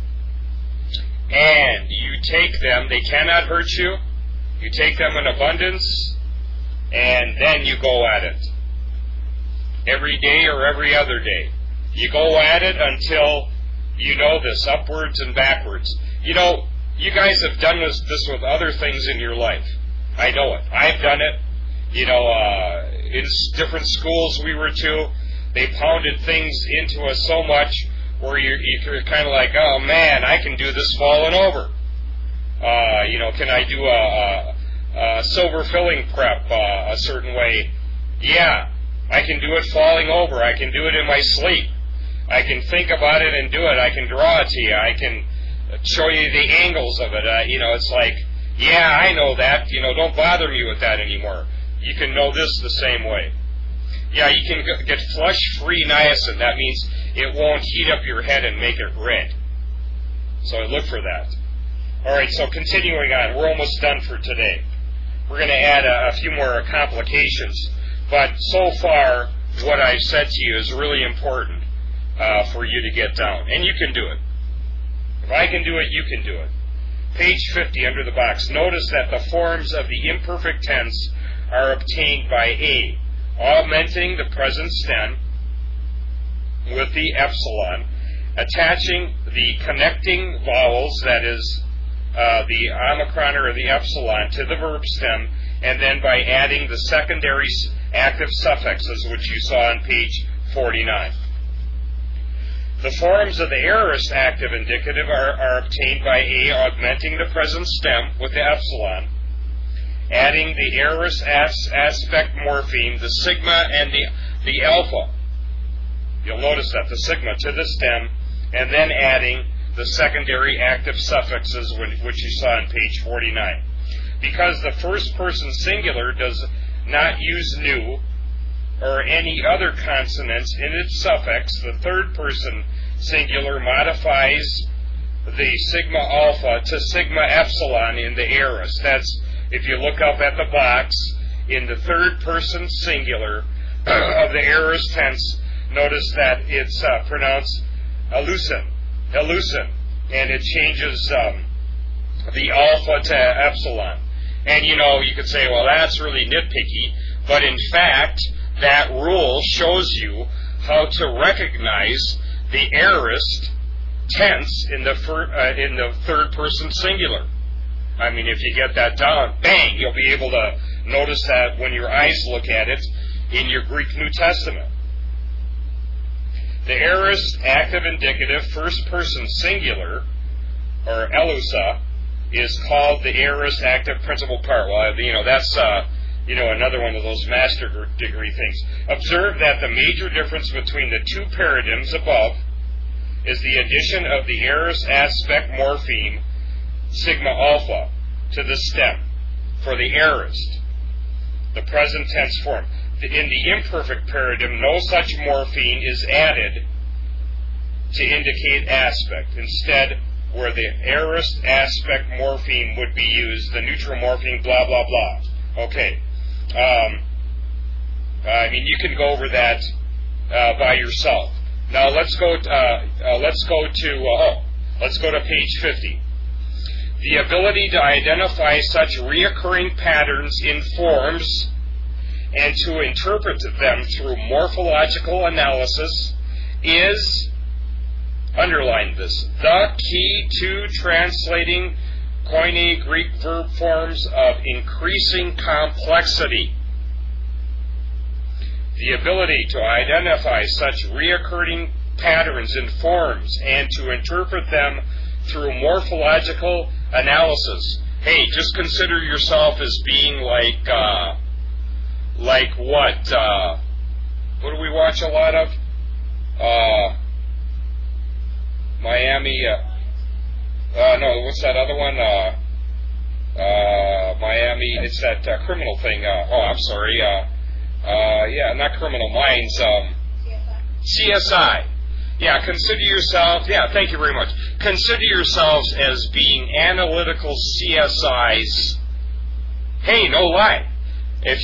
and you take them. They cannot hurt you. You take them in abundance, and then you go at it. Every day or every other day. You go at it until you know this, upwards and backwards. You know, you guys have done this with other things in your life. I know it. I've done it. You know, in different schools we were to, they pounded things into us so much where you're kind of like, oh man, I can do this falling over. You know, can I do a silver filling prep a certain way? Yeah, I can do it falling over. I can do it in my sleep. I can think about it and do it. I can draw it to you. I can show you the angles of it. You know, it's like, yeah, I know that. You know, don't bother me with that anymore. You can know this the same way. Yeah, you can get flush-free niacin. That means it won't heat up your head and make it red. So look for that. All right, so continuing on. We're almost done for today. We're going to add a few more complications. But so far, what I've said to you is really important for you to get down. And you can do it. If I can do it, you can do it. Page 50 under the box. Notice that the forms of the imperfect tense are obtained by A, augmenting the present stem with the epsilon, attaching the connecting vowels, that is the omicron or the epsilon, to the verb stem, and then by adding the secondary active suffixes, which you saw on page 49. The forms of the aorist active indicative are obtained by A, augmenting the present stem with the epsilon, adding the aorist aspect morpheme, the sigma and the alpha. You'll notice that, the sigma to the stem, and then adding the secondary active suffixes, which you saw on page 49. Because the first person singular does not use nu or any other consonants in its suffix, the third person singular modifies the sigma alpha to sigma epsilon in the aorist. That's, if you look up at the box, in the third person singular of the aorist tense, notice that it's pronounced elusin, and it changes the alpha to epsilon. And you know, you could say, well, that's really nitpicky, but in fact, that rule shows you how to recognize the aorist tense in the third person singular. I mean, if you get that down, bang, you'll be able to notice that when your eyes look at it in your Greek New Testament. The aorist active indicative first person singular, or elusa, is called the aorist active principal part. Well, you know, that's another one of those master degree things. Observe that the major difference between the two paradigms above is the addition of the aorist aspect morpheme sigma alpha to the stem for the aorist, the present tense form. In the imperfect paradigm, no such morpheme is added to indicate aspect. Instead, where the aorist aspect morpheme would be used, the neutral morpheme, blah, blah, blah. Okay. You can go over that by yourself. Now let's go to page 50. The ability to identify such reoccurring patterns in forms and to interpret them through morphological analysis is, underline this, the key to translating Koine Greek verb forms of increasing complexity. The ability to identify such reoccurring patterns in forms and to interpret them through morphological analysis. Hey, just consider yourself as being like what? What do we watch a lot of? Miami. No, what's that other one? Miami. It's that criminal thing. I'm sorry. Not Criminal Minds. CSI. Yeah, consider yourself. Yeah, thank you very much. Consider yourselves as being analytical CSIs. Hey, no lie. If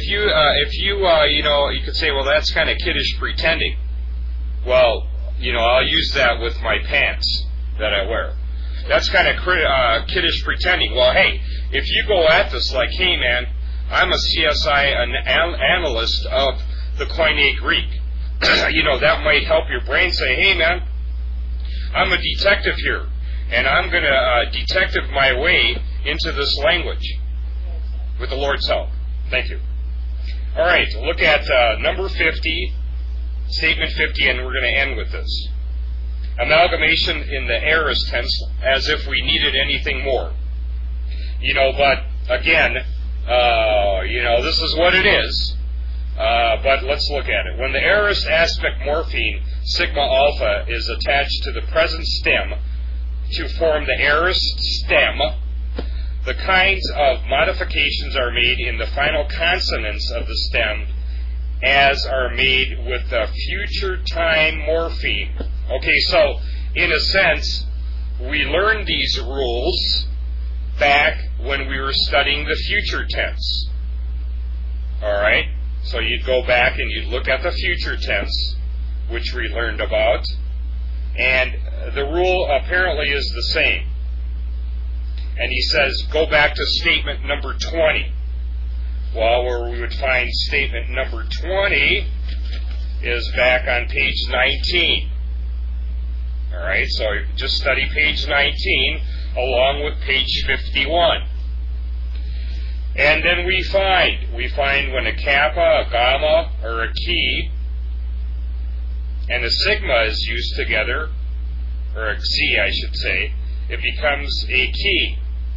you could say, well, that's kind of kiddish pretending. Well, I'll use that with my pants that I wear. That's kind of kiddish pretending. Well, hey, if you go at this like, hey, man, I'm a CSI analyst of the Koine Greek, that might help your brain say, hey, man, I'm a detective here, and I'm going to detective my way into this language with the Lord's help. Thank you. All right, look at number 50, statement 50, and we're going to end with this. Amalgamation in the aorist tense, as if we needed anything more. But again, this is what it is. But let's look at it. When the aorist aspect morpheme, sigma alpha, is attached to the present stem to form the aorist stem, the kinds of modifications are made in the final consonants of the stem as are made with the future time morpheme. Okay, so in a sense, we learned these rules back when we were studying the future tense. All right? So you'd go back and you'd look at the future tense, which we learned about, and the rule apparently is the same. And he says, go back to statement number 20. Well, where we would find statement number 20 is back on page 19. All right, so just study page 19 along with page 51. And then we find when a kappa, a gamma, or a key, and a sigma is used together, or a xi, I should say, it becomes a key.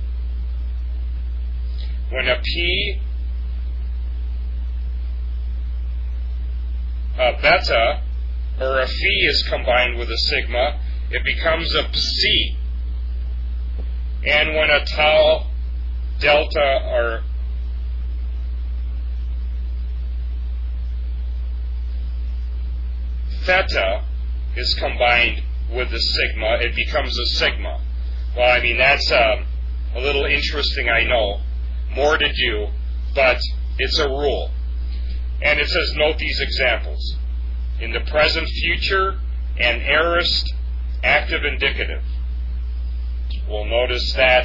When a p, a beta, or a phi is combined with a sigma, it becomes a psi. And when a tau, delta, or theta is combined with the sigma, it becomes a sigma. Well, that's a little interesting, I know. More to do, but it's a rule. And it says, note these examples. In the present, future, and aorist, active indicative. We'll notice that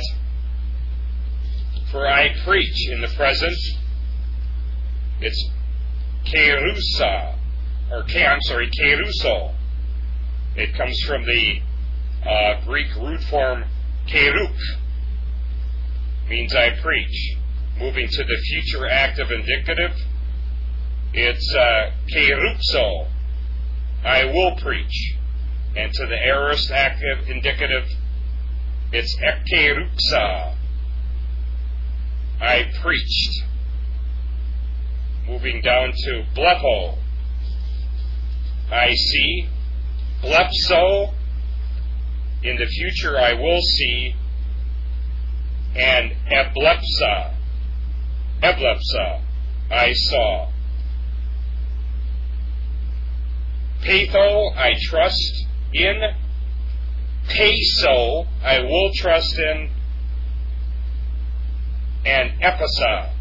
for I preach in the present, it's kerusa, or keruso. It comes from the Greek root form keruk, means I preach. Moving to the future active indicative, it's kerupso, I will preach. And to the aorist active indicative, it's ekkerupsa, I preached. Moving down to blepo, I see. Blepso, in the future I will see. And eblepsa, I saw. Patho, I trust. in peso I will trust in, and epesa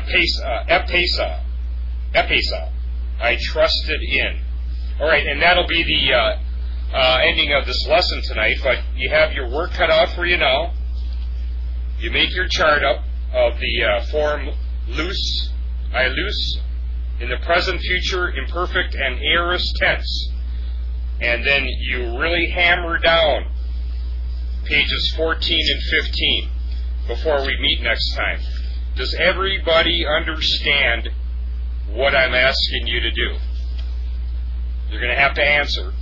I trusted in. All right, and that'll be the ending of this lesson tonight, but you have your work cut out for you now. You make your chart up of the form loose, in the present, future, imperfect, and aorist tense. And then you really hammer down pages 14 and 15 before we meet next time. Does everybody understand what I'm asking you to do? You're going to have to answer.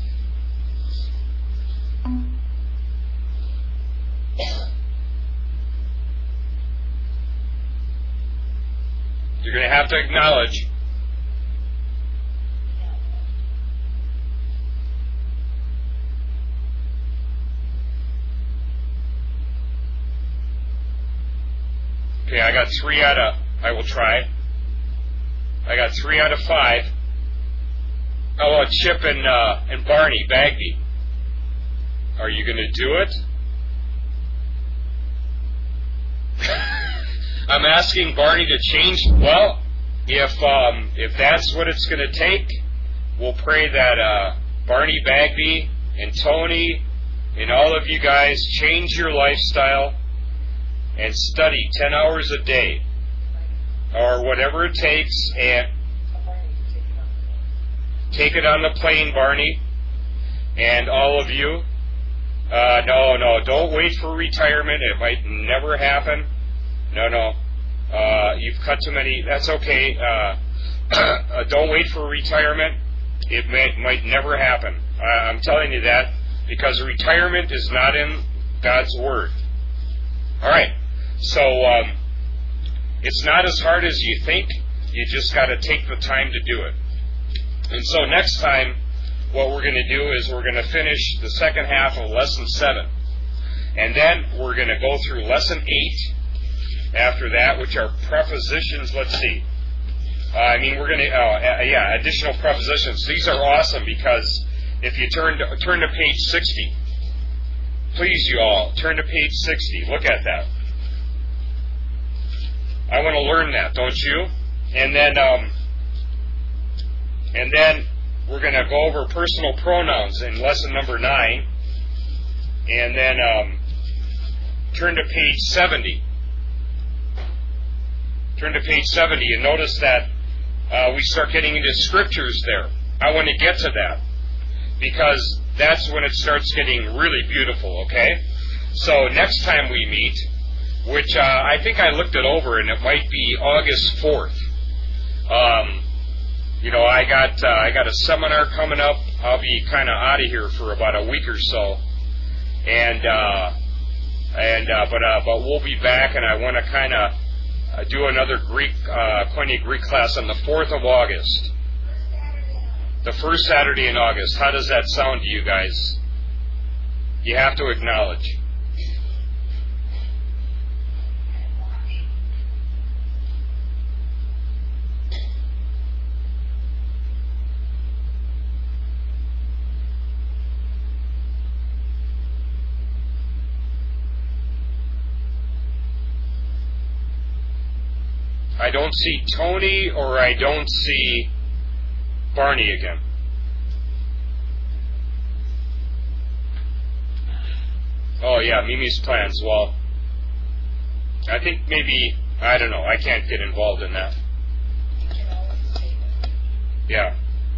You're going to have to acknowledge. Okay, I got 3 out of, I will try. I got 3 out of 5. Oh, Chip and Barney Bagby. Are you going to do it? I'm asking Barney to change. Well, if that's what it's going to take, we'll pray that Barney Bagby and Tony and all of you guys change your lifestyle and study 10 hours a day or whatever it takes, and take it on the plane, Barney, and all of you. No, don't wait for retirement. It might never happen. No. You've cut too many. That's okay. Don't wait for retirement. It might never happen. I'm telling you that because retirement is not in God's Word. All right. So it's not as hard as you think. You just got to take the time to do it. And so next time, what we're going to do is we're going to finish the second half of Lesson 7. And then we're going to go through Lesson 8 after that, which are prepositions. Let's see. We're going to, additional prepositions. These are awesome because if you turn to page 60, please, you all, turn to page 60. Look at that. I want to learn that, don't you? And then we're going to go over personal pronouns in lesson number 9. And then turn to page 70. Turn to page 70 and notice that we start getting into scriptures there. I want to get to that because that's when it starts getting really beautiful, okay? So next time we meet, which I think I looked it over, and it might be August 4th. I got a seminar coming up. I'll be kind of out of here for about a week or so, but we'll be back, and I want to kind of do another Koine Greek class on the 4th of August, the first Saturday in August. How does that sound to you guys? You have to acknowledge. I don't see Tony or I don't see Barney again. Oh yeah, Mimi's plans. Well, I think maybe, I don't know, I can't get involved in that. Yeah.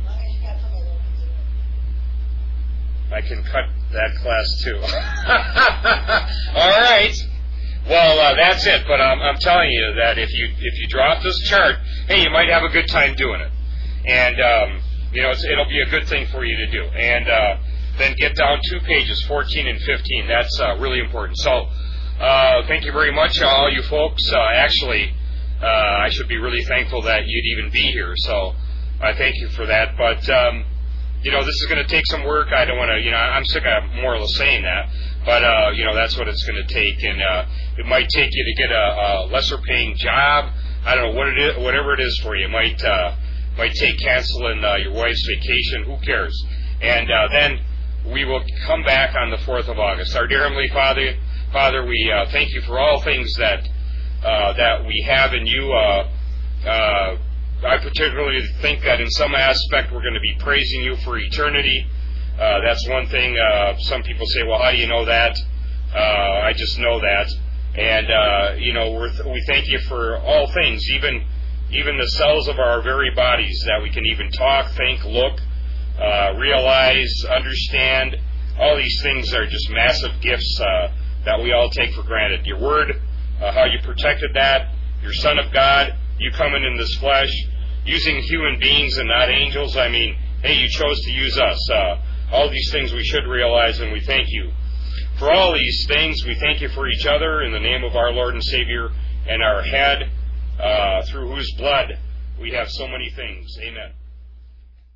I can cut that class too. All right. Well, that's it. But I'm telling you that if you drop this chart, hey, you might have a good time doing it, and it'll be a good thing for you to do. And then get down 2 pages, 14 and 15. That's really important. So, thank you very much, all you folks. I should be really thankful that you'd even be here. So, I thank you for that. But this is going to take some work. I don't want to. I'm sick of more or less saying that. But, that's what it's going to take. And it might take you to get a lesser paying job. I don't know what it is, whatever it is for you. It might take canceling your wife's vacation. Who cares? And then we will come back on the 4th of August. Our dear Heavenly Father, we thank you for all things that we have in you. I particularly think that in some aspect we're going to be praising you for eternity. That's one thing. Some people say, well, how do you know that? I just know that. And, we thank you for all things, even the cells of our very bodies, that we can even talk, think, look, realize, understand. All these things are just massive gifts that we all take for granted. Your word, how you protected that, your Son of God, you coming in this flesh, using human beings and not angels. I mean, hey, you chose to use us. All these things we should realize, and we thank you. For all these things, we thank you for each other in the name of our Lord and Savior and our head, through whose blood we have so many things. Amen.